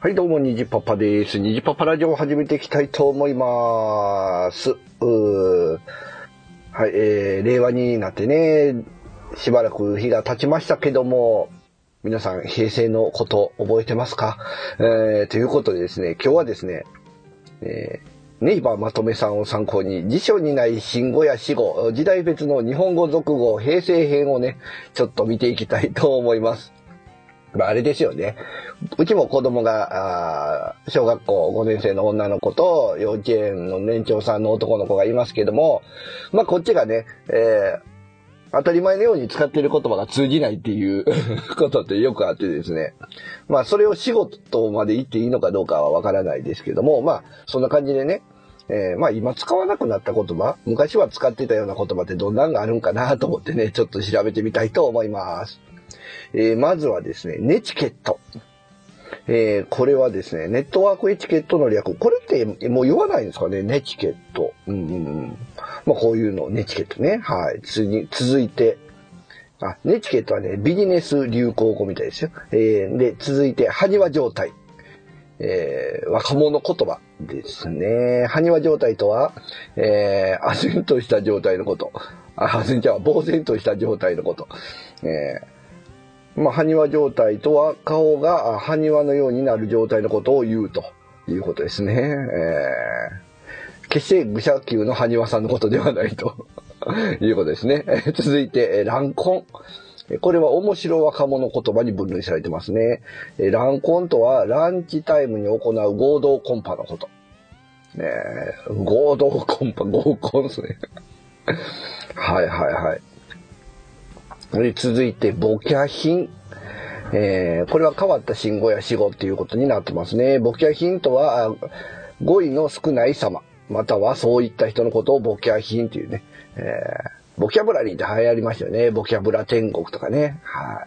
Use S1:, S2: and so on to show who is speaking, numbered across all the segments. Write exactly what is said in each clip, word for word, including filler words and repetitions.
S1: はい、どうも、にじパパです。にじパパラジオを始めていきたいと思います。うーはい、えー、令和になってね、しばらく日が経ちましたけども、皆さん、平成のこと覚えてますか？えー、ということでですね、今日はですね、えー、ネイバーまとめさんを参考に、辞書にない新語や死語、時代別の日本語俗語、平成編をね、ちょっと見ていきたいと思います。まあ、あれですよね。うちも子供が、あ小学校ごねん生の女の子と幼稚園の年長さんの男の子がいますけども、まあこっちがね、えー、当たり前のように使っている言葉が通じないっていうことってよくあってですね。まあそれを仕事まで言っていいのかどうかはわからないですけども、まあそんな感じでね、えー、まあ今使わなくなった言葉、昔は使ってたような言葉ってどんなんがあるんかなと思ってね、ちょっと調べてみたいと思います。えー、まずはですね、ネチケット。えー、これはですね、ネットワークエチケットの略。これってもう言わないんですかね、ネチケット。うんうんうん。まあこういうの、ネチケットね。はい。次、続いて、あ、ネチケットはね、ビジネス流行語みたいですよ。えー、で、続いて、埴輪状態。えー、若者言葉ですね。埴輪状態とは、えー、唖然とした状態のこと。あ、唖然ちゃう、呆然とした状態のこと。えーまあ、埴輪状態とは、顔が埴輪のようになる状態のことを言うということですね。えー、決して愚者級の埴輪さんのことではないということですね。続いて、乱婚。これは面白若者言葉に分類されてますね。乱婚とは、ランチタイムに行う合同コンパのこと。ね、合同コンパ、合コンですね。はいはいはい。続いて、ボキャ品。えー、これは変わった新語や死語っていうことになってますね。ボキャ品とは、語彙の少ない様、またはそういった人のことをボキャ品っていうね。えー、ボキャブラリーって流行りましたよね。ボキャブラ天国とかね。はい。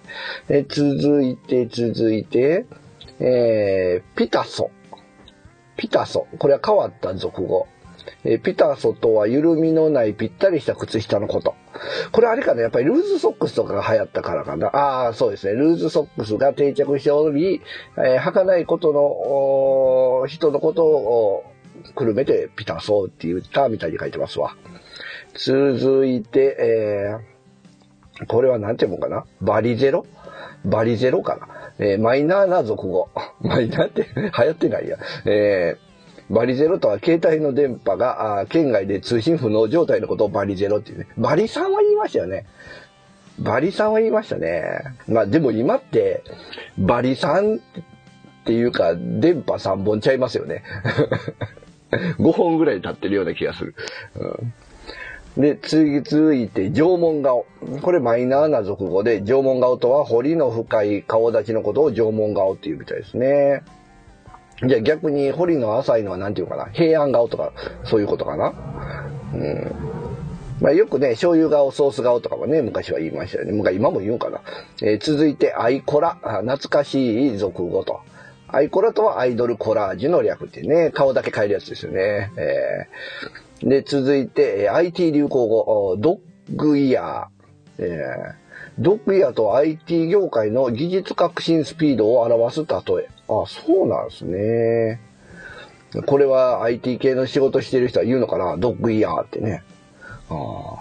S1: で続いて、続いて、えー、ピタソ。ピタソ。これは変わった俗語。えピタソとは緩みのないぴったりした靴下のこと。これあれかな、やっぱりルーズソックスとかが流行ったからかな。ああ、そうですね。ルーズソックスが定着しており、えー、履かないことの人のことをくるめてピタソって言ったみたいに書いてますわ。続いて、えー、これはなんていうのかな、バリゼロバリゼロかな。えー、マイナーな俗語。マイナーって流行ってないや。えーバリゼロとは携帯の電波が圏外で通信不能状態のことをバリゼロっていうね。バリさんは言いましたよね。バリさんは言いましたね。まあでも今ってバリさんっていうか電波さんぼんちゃいますよね。ごほんぐらい経ってるような気がする。うん、で、次続いて縄文顔。これマイナーな俗語で、縄文顔とは彫りの深い顔立ちのことを縄文顔っていうみたいですね。じゃあ逆に彫りの浅いのは何て言うかな、平安顔とかそういうことかな。うん。まあよくね、醤油顔、ソース顔とかもね、昔は言いましたよね。昔今も言うんかな。えー、続いてアイコラ、懐かしい俗語と。アイコラとはアイドルコラージュの略ってね、顔だけ変えるやつですよね。えー、で続いて アイティー 流行語、ドッグイヤー。えードッグイヤーと アイティー 業界の技術革新スピードを表す例え。あ、そうなんですね。これは アイティー 系の仕事してる人は言うのかな、ドッグイヤーってね。あ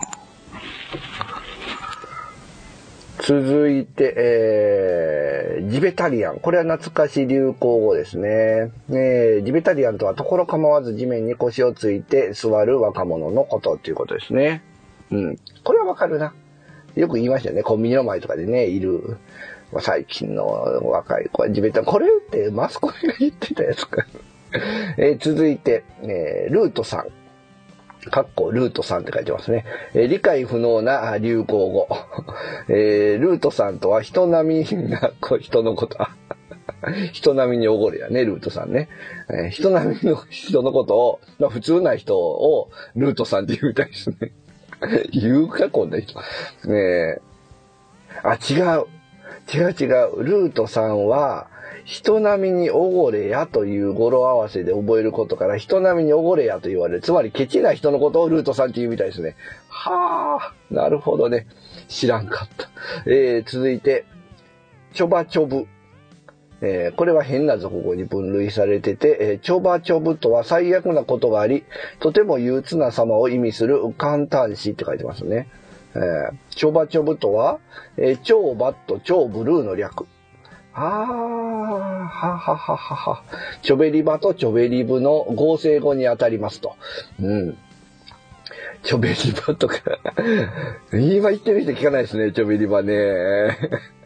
S1: 続いて、えー、ジベタリアン。これは懐かしい流行語ですね。えー、ジベタリアンとは所構わず地面に腰をついて座る若者のことっていうことですね。うん。これはわかるな。よく言いましたよね。コンビニの前とかでね、いる。最近の若い子は地べた。これってマスコミが言ってたやつか。えー、続いて、えー、ルートさん。かっこルートさんって書いてますね。えー、理解不能な流行語。えー、ルートさんとは人並みな人のこと。人並みにおごれやね、ルートさんね。えー、人並みの人のことを、まあ、普通な人をルートさんって言うみたいですね。言うか、こんな人。ねえ。あ、違う。違う違う。ルートさんは、人並みにおごれやという語呂合わせで覚えることから、人並みにおごれやと言われる。つまり、ケチな人のことをルートさんって言うみたいですね。はあ、なるほどね。知らんかった。えー、続いて、ちょばちょぶ。 えー、これは変な俗語に分類されてて、えー、ちょばちょぶとは最悪なことがあり、とても憂鬱な様を意味する簡単詞って書いてますね。えー、ちょばちょぶとは、えー、超バット超ブルーの略。あー、ははははは。チョベリバとチョベリブの合成語に当たりますと。うん。チョベリバとか。今言ってる人聞かないですね、チョベリバね。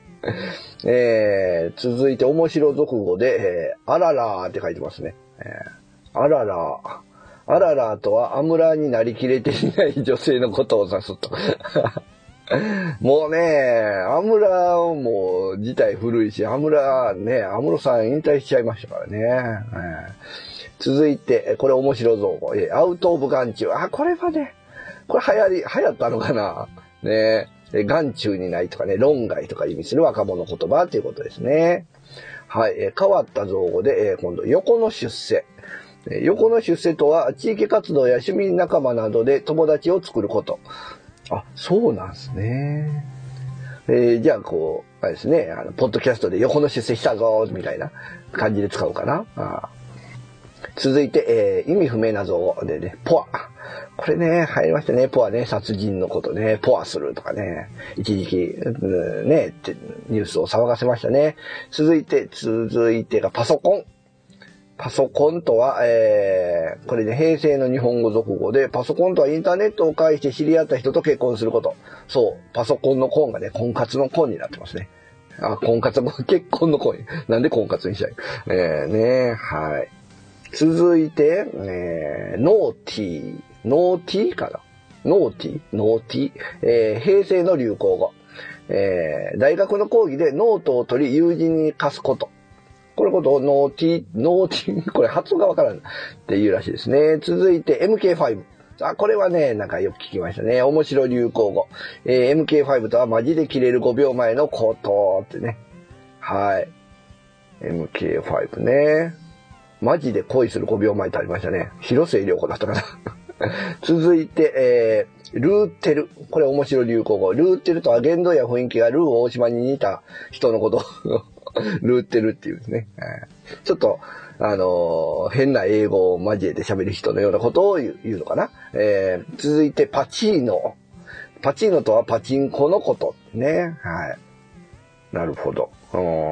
S1: えー、続いて面白俗語で、えー、あららーって書いてますね。えー、あららー。あららとはアムラーになりきれていない女性のことを指すと。もうね、アムラーも自体古いし、アムラーね、アムロさん引退しちゃいましたからね。えー、続いて、これ面白造語、えー、アウトオブ眼中。あ、これはね、これ流行り、流行ったのかなね。眼中にないとかね、論外とか意味する若者言葉ということですね。はい、えー、変わった造語で、えー、今度、横の出世。横の出世とは地域活動や趣味仲間などで友達を作ること。あ、そうなんですね。えー、じゃあこう、あれですね、あの、ポッドキャストで横の出世したぞ、みたいな感じで使うかな。あ、続いて、えー、意味不明な造語でね、ポア。これね、入りましたね。ポアね、殺人のことね、ポアするとかね、一時期、うん、ね、ニュースを騒がせましたね。続いて、続いてがパソコン。パソコンとは、えー、これね、平成の日本語俗語で、パソコンとはインターネットを介して知り合った人と結婚すること。そう、パソコンのコンがね、婚活のコンになってますね。あ、婚活も結婚のコン。なんで婚活にしたい？えー、ね、はい。続いて、えー、ノーティー。ノーティーかな？ノーティー？ノーティー。えー、平成の流行語。えー、大学の講義でノートを取り友人に貸すこと。これことをノーティー、ノーティー、これ発音がわからんっていうらしいですね。続いて エムケーファイブ。あ、これはね、なんかよく聞きましたね。面白流行語。えー、エムケーファイブ とはマジで切れるごびょうまえのことってね。はい。エムケーファイブ ね。マジで恋するごびょうまえってありましたね。広末涼子だったかな。続いて、えー、ルーテル。これ面白流行語。ルーテルとは言動や雰囲気がルー大島に似た人のこと。ルーテルっていうですね。ちょっと、あのー、変な英語を交えて喋る人のようなことを言う、言うのかな。えー、続いてパチーノ。パチーノとはパチンコのことね。はい。なるほど。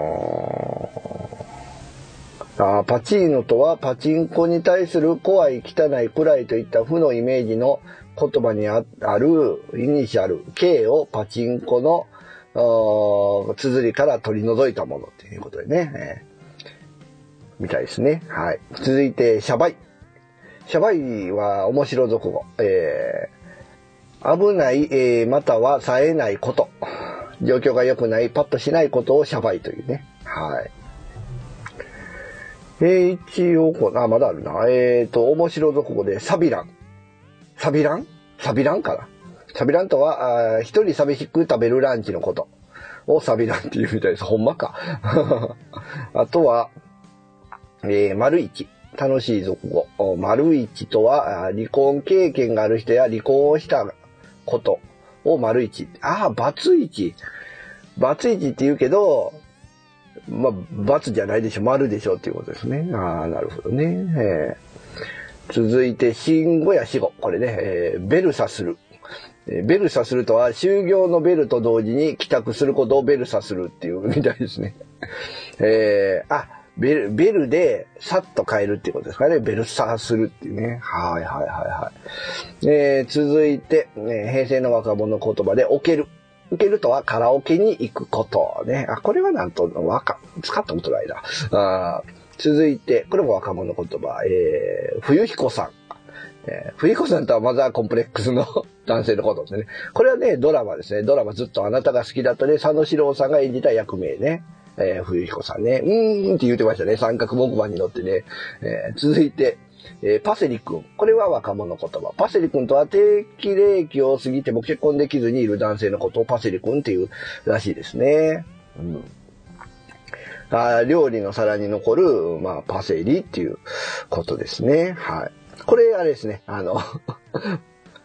S1: あ、パチーノとはパチンコに対する怖い、汚い、暗いといった負のイメージの言葉に あ, あるイニシャル K をパチンコの綴りから取り除いたものということでね、えー、みたいですね。はい。続いてシャバい。シャバいは面白俗語。えー、危ない、えー、または冴えないこと。状況が良くない、パッとしないことをシャバいというね。はい。えー、一応こう、あ、まだあるな。えーと、面白俗語でサビラン。サビランサビランかな。サビランとは、一人寂しく食べるランチのことをサビランっていうみたいです。ほんまか。あとは、えー、丸一。楽しい俗語。丸一とは、離婚経験がある人や離婚をしたことを丸一。ああ、バツ一。バツ一って言うけど、まあ、バツじゃないでしょ。丸でしょっていうことですね。ああ、なるほどね。えー、続いて、新語や死語。これね、えー、ベルサする。ベルサするとは、就業のベルと同時に帰宅することをベルサするっていうみたいですね。えー、あ、ベル、ベルでさっと変えるっていうことですかね。ベルサするっていうね。はいはいはいはい。えー、続いて、ね、平成の若者言葉で、オケる。オケるとはカラオケに行くことね。あ、これはなんと、若、使ったことないな。あ、続いて、これも若者言葉、えー、冬彦さん。えー、冬彦さんとはマザーコンプレックスの男性のことですね。これはね、ドラマですね。ドラマずっとあなたが好きだったね、佐野史郎さんが演じた役名ね。えー、冬彦さんね。うーんって言ってましたね。三角木馬に乗ってね。えー、続いて、えー、パセリ君。これは若者言葉。パセリ君とは定期齢期を過ぎても結婚できずにいる男性のことをパセリ君っていうらしいですね。うん、あ、料理の皿に残る、まあ、パセリっていうことですね。はい。これ、あれですね。あの、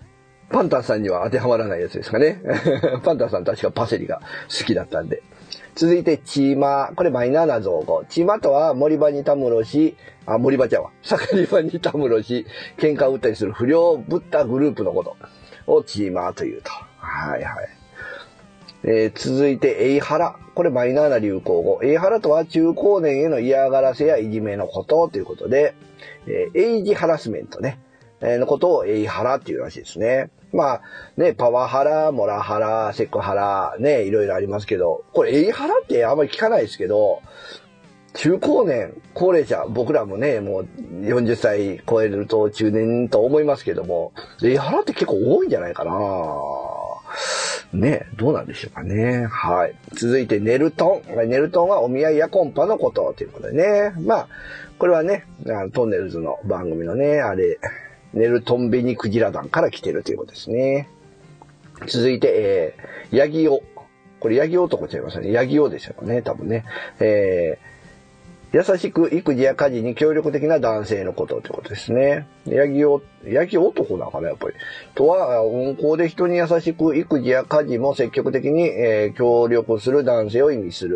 S1: パンタンさんには当てはまらないやつですかね。パンタンさん確かパセリが好きだったんで。 続いて、チーマー。これマイナーな造語。チーマーとは森場にたむろし、あ、森場ちゃうわ。盛り場にたむろし、喧嘩を打ったりする不良ぶったグループのことをチーマーというと。はいはい。えー、続いて、エイハラ。これマイナーな流行語。エイハラとは中高年への嫌がらせやいじめのことということで、えー、エイジハラスメントね。えー、のことをエイハラっていうらしいですね。まあね、パワハラ、モラハラ、セクハラ、ね、いろいろありますけど、これエイハラってあんまり聞かないですけど、中高年、高齢者、僕らもね、もうよんじゅっさい超えると中年と思いますけども、エイハラって結構多いんじゃないかな。ね、どうなんでしょうかね。はい。続いて、ネルトン。ネルトンはお見合いやコンパのことということでね。まあ、これはね、トンネルズの番組のね、あれ、ネルトンベニクジラ団から来てるということですね。続いて、えー、ヤギオ。これヤギ男ちゃいますね。ヤギオですよね、多分ね。えー優しく育児や家事に協力的な男性のことということですね。ヤギお、ヤギ男なんかな、やっぱり。とは、温厚で人に優しく育児や家事も積極的に、えー、協力する男性を意味する。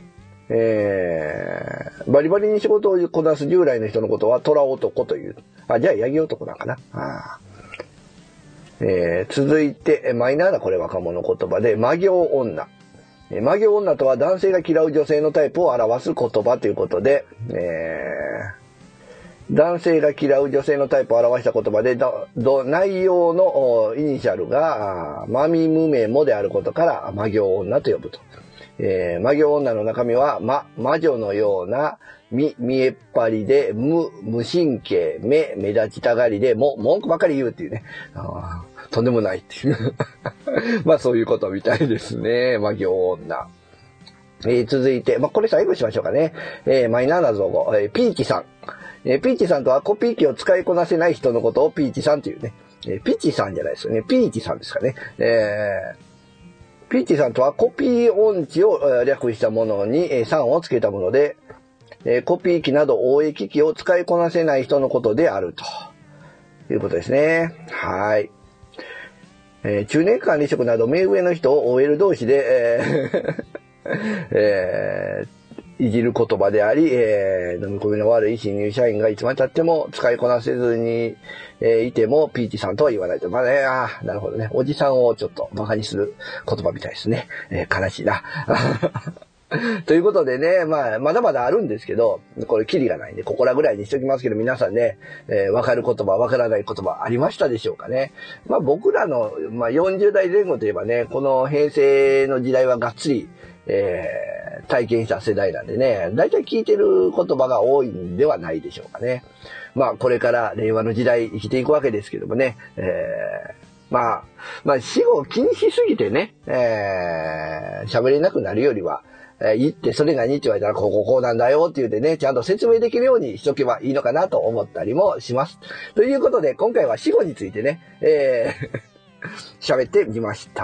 S1: えー、バリバリに仕事をこなす従来の人のことは虎男という。あ、じゃあヤギ男なんかな。あえー、続いて、マイナーなこれ若者言葉で、魔行女。魔行女とは男性が嫌う女性のタイプを表す言葉ということで、えー、男性が嫌う女性のタイプを表した言葉で、どど内容のイニシャルが、マミムメモであることから、魔行女と呼ぶと。えー、魔行女の中身は、ま、魔女のような、み、見えっ張りで、無、無神経、目、目立ちたがりで、も、文句ばかり言うっていうね。あとんでもないっていう。まあそういうことみたいですね。魔行女。えー、続いて、まあこれ最後しましょうかね。えー、マイナーな造語、えー、ピーチさん。えー、ピーチさんとはコピー機を使いこなせない人のことをピーチさんというね。えー、ピーチさんじゃないですよね。ピーチさんですかね。えー、ピーチさんとはコピー音痴を略したものに、えー、さんをつけたもので、えー、コピー機など応援機器を使いこなせない人のことであるということですね。はい。えー、中年管理職など目上の人を オーエル 同士で、えーえー、いじる言葉であり、えー、飲み込みの悪い新入社員がいつまで経っても使いこなせずに、えー、いてもピーチさんとは言わないと。まあね、あなるほどね。おじさんをちょっと馬鹿にする言葉みたいですね。えー、悲しいな。ということでね、まあ、まだまだあるんですけど、これキリがないんで、ここらぐらいにしときますけど、皆さんね、えー、わかる言葉、わからない言葉ありましたでしょうかね。まあ僕らの、まあよんじゅう代前後といえばね、この平成の時代はがっつり、えー、体験した世代なんでね、だいたい聞いてる言葉が多いんではないでしょうかね。まあこれから令和の時代生きていくわけですけどもね、えーまあ、まあ死後を気にしすぎてね、えー、喋れなくなるよりは、えー、言って、それ何って言われたら、こうこうこうなんだよって言ってね、ちゃんと説明できるようにしとけばいいのかなと思ったりもします。ということで、今回は死後についてね、えー、喋ってみました。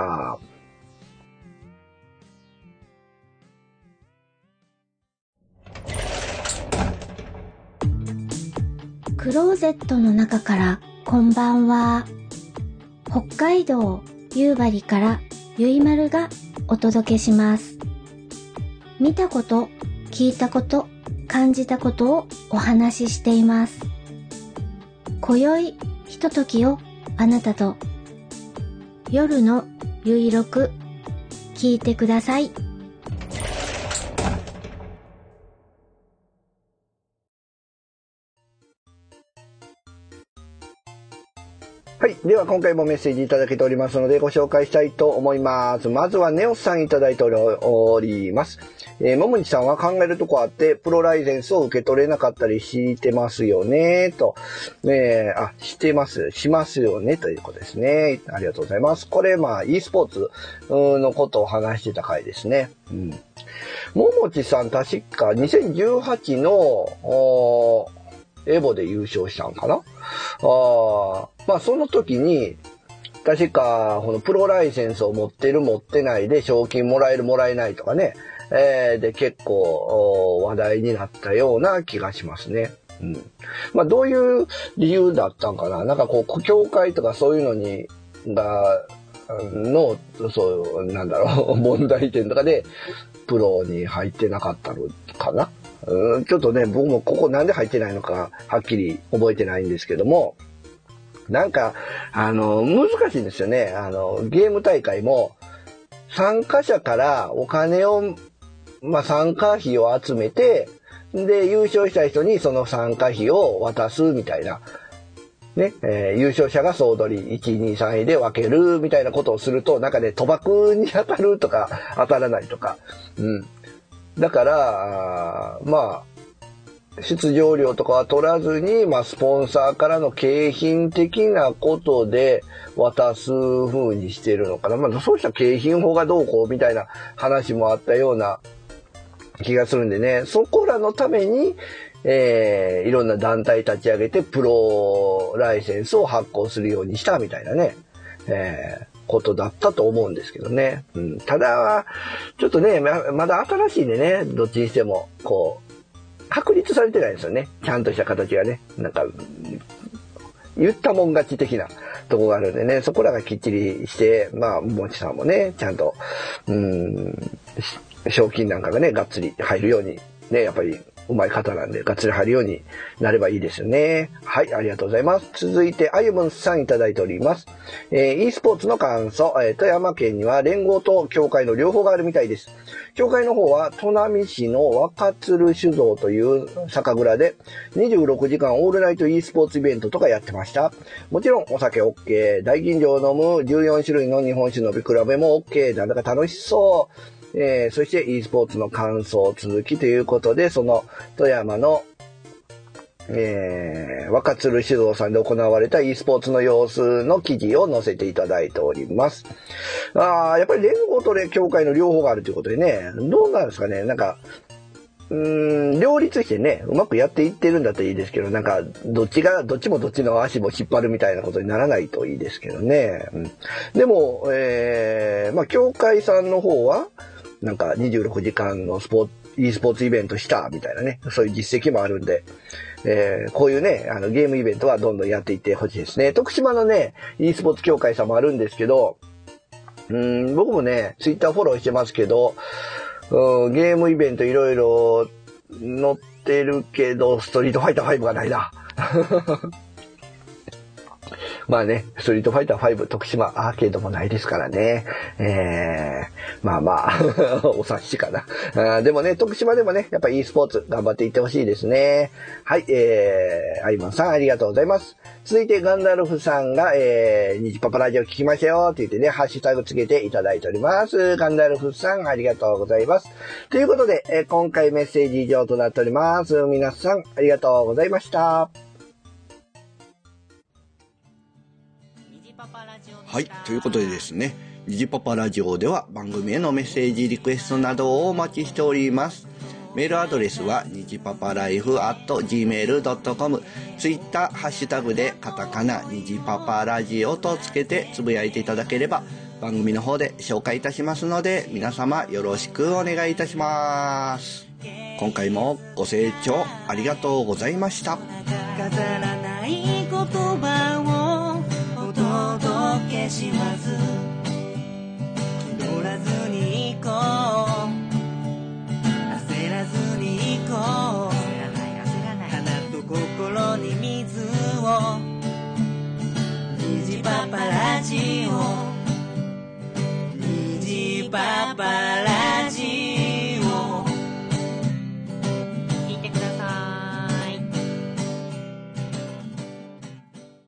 S2: クローゼットの中からこんばんは。北海道夕張からゆいまるがお届けします。見たこと、聞いたこと、感じたことをお話ししています。今宵ひとときをあなたと、夜のゆいろく聞いてください。
S1: はい。では今回もメッセージいただけておりますのでご紹介したいと思います。まずはネオスさんいただいております。えー、ももにさんは考えるとこあってプロライセンスを受け取れなかったりしてますよねと。ねあ、してます。しますよねということですね。ありがとうございます。これまあ e スポーツのことを話してた回ですね。うん。ももちさん確かにせんじゅうはちのエボで優勝したんかなあまあその時に、確かこのプロライセンスを持ってる持ってないで賞金もらえるもらえないとかね、えー、で結構話題になったような気がしますね。うん。まあどういう理由だったんかななんかこう、協会とかそういうのに、が、 の、そう、なんだろう、問題点とかで、プロに入ってなかったのかな。うん、ちょっとね、僕もここなんで入ってないのか、はっきり覚えてないんですけども、なんか、あの、難しいんですよね。あの、ゲーム大会も、参加者からお金を、まあ、参加費を集めて、で、優勝した人にその参加費を渡すみたいな。ね、えー、優勝者が総取りいちい、にい、さんいで分けるみたいなことをすると、なんかね、賭博に当たるとか、当たらないとか。うん。だから、まあ、出場料とかは取らずに、まあ、スポンサーからの景品的なことで渡す風にしてるのかな。まあ、そうした景品法がどうこうみたいな話もあったような気がするんでね、そこらのために、えー、いろんな団体立ち上げて、プロライセンスを発行するようにしたみたいなね、えー、ことだったと思うんですけどね。うん、ただ、ちょっとね、ま、まだ新しいんでね、どっちにしても、こう、確立されてないんですよね。ちゃんとした形がね。なんか、言ったもん勝ち的なとこがあるんでね、そこらがきっちりして、まあ、もちさんもね、ちゃんと、うーん、賞金なんかがね、がっつり入るように、ね、やっぱり、うまい方なんで、がっつり入るようになればいいですよね。はい、ありがとうございます。続いて、あゆむんさんいただいております。えー、e スポーツの感想、えー、富山県には連合と協会の両方があるみたいです。協会の方は、砺波市の若鶴酒造という酒蔵で、にじゅうろくじかんオールナイト e スポーツイベントとかやってました。もちろん、お酒 OK、大吟醸を飲むじゅうよんしゅるいの日本酒飲み比べも OK、なんだか楽しそう。えー、そして e スポーツの感想続きということで、その富山の、えー、若鶴酒造さんで行われた e スポーツの様子の記事を載せていただいております。あー、やっぱり連合とね、協会の両方があるということでね、どうなんですかね、なんか、うーん、両立してね、うまくやっていってるんだといいですけど、なんか、どっちが、どっちもどっちの足も引っ張るみたいなことにならないといいですけどね。うん、でも、えー、まあ、協会さんの方は、なんかにじゅうろくじかんのスポーツ、e スポーツイベントしたみたいなね、そういう実績もあるんで、えー、こういうね、あのゲームイベントはどんどんやっていってほしいですね。徳島のね、e スポーツ協会さんもあるんですけど、うーん、僕もね、ツイッターフォローしてますけど、うん、ゲームイベントいろいろ載ってるけど、ストリートファイターファイブがないな。まあね、ストリートファイターファイブ徳島アーケードもないですからね。えー、まあまあ、お察しかな。あでもね、徳島でもね、やっぱ e スポーツ頑張っていってほしいですね。はい、えー、アイマンさんありがとうございます。続いてガンダルフさんが、えー、ニジパパラジオ聞きましたよって言ってね、ハッシュタグつけていただいております。ガンダルフさんありがとうございます。ということで、えー、今回メッセージ以上となっております。皆さんありがとうございました。
S3: はい、ということでですね、ニジパパラジオでは番組へのメッセージリクエストなどをお待ちしております。メールアドレスはニジパパライフアットジーメールドットコム、ツイッターハッシュタグでカタカナニジパパラジオとつけてつぶやいていただければ番組の方で紹介いたしますので、皆様よろしくお願いいたします。今回もご清聴ありがとうございました。飾らない言葉をお届けします。気取らずに行こう、焦らずに行こう、花と心に水を、虹パパラジオ、虹パパ